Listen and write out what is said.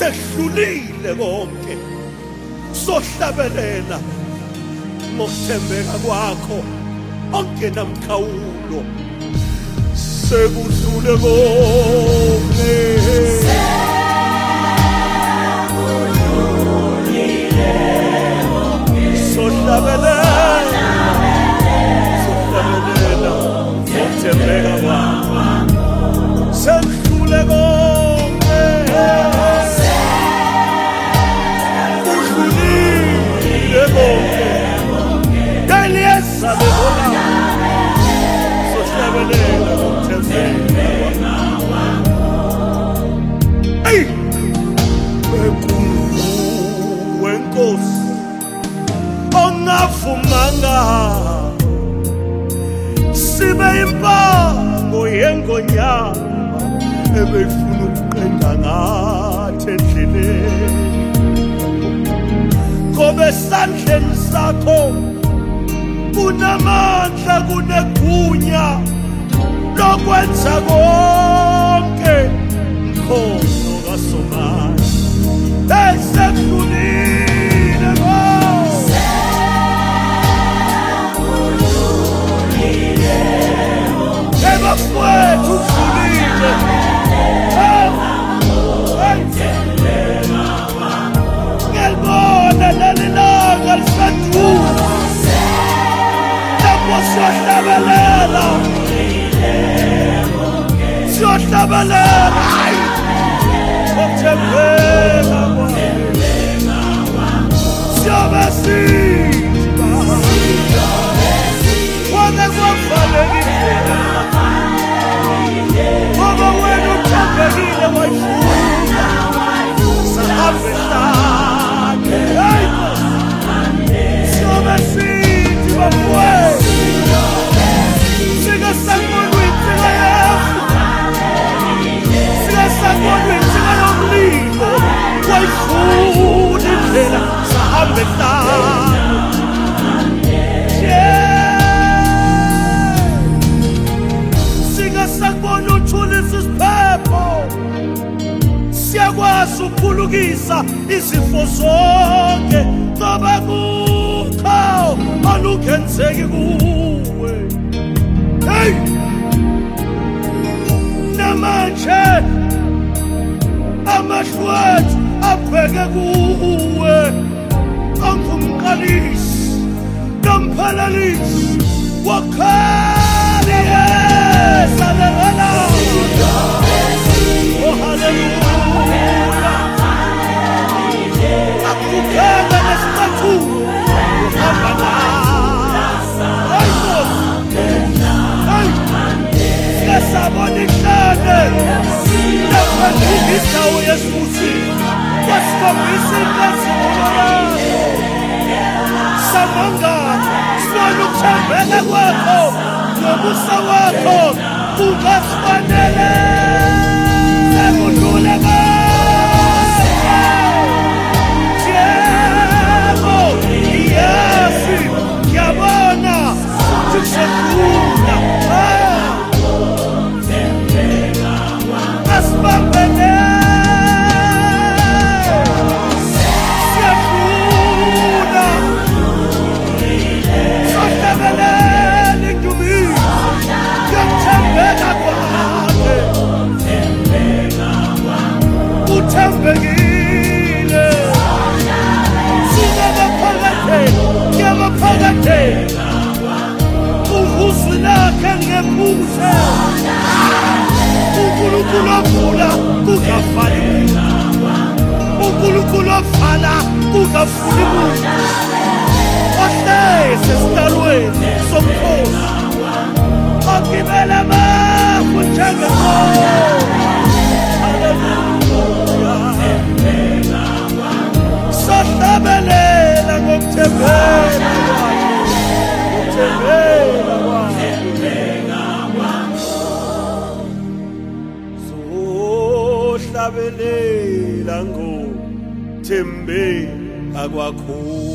sehlulile konke sohlabelela ngokuthembeka kwakho ongenamkhawulo sekudlule konke sohlabelela ngokuthembeka kwakho sekudlule konke udlulile konke Eliasa behola sohlabelela ngokuthembeka Hey wenkosi ongafumanga sibe impango yengonyama ebefuna ukuqenda ngathi endleleni ngoba esandleni sakho kunamandla kunegunya lokwenza konke mkhono kaSomandla esekudlulile bafowethu udlulile ngiyalibona leli langa lisadlula lapho siyohlabelela ngokuthembeka siyobe siba wake kwavalekile ngoba wena uthembekile wayifuna sahambe sakhe siyobe sithi bafowethu sikasakubona singayomlilo wayifuna indlela sahambe singasakubona uthulisa isiphepho siyakwazi ukuphulukisa izifo zonke ngoba kukho alungenzeki kuwe hey namanje amashwethu abheke kuwe angumqalisi nomphalalisi wakhali yesalela oh hallelujah akukhenga nesithathu uhamba nasa siyasabona ihlane laphandukisa uyesusi wasikhombisa inkazimulo yakho samanga sibona ukuthembeka kwakho nomusa wakho kungasifanele sekudlule yebo yesi ngiyabona ukuthi kusedlula asibambele siyafuna sohlabelela indumile yokuthembeka kwakhe uthembekile ngiyamaphakathela uvuzwi lakhe ngephuthe uNkulunkulu ovula kungavali uNkulunkulu ovala kungavuli muntu ohlezi esitalweni somkhosi ogibela amafu njengenkomo haleluya sohlabelela ngokuthembeka sohlabelela ngokuthembeka kwakho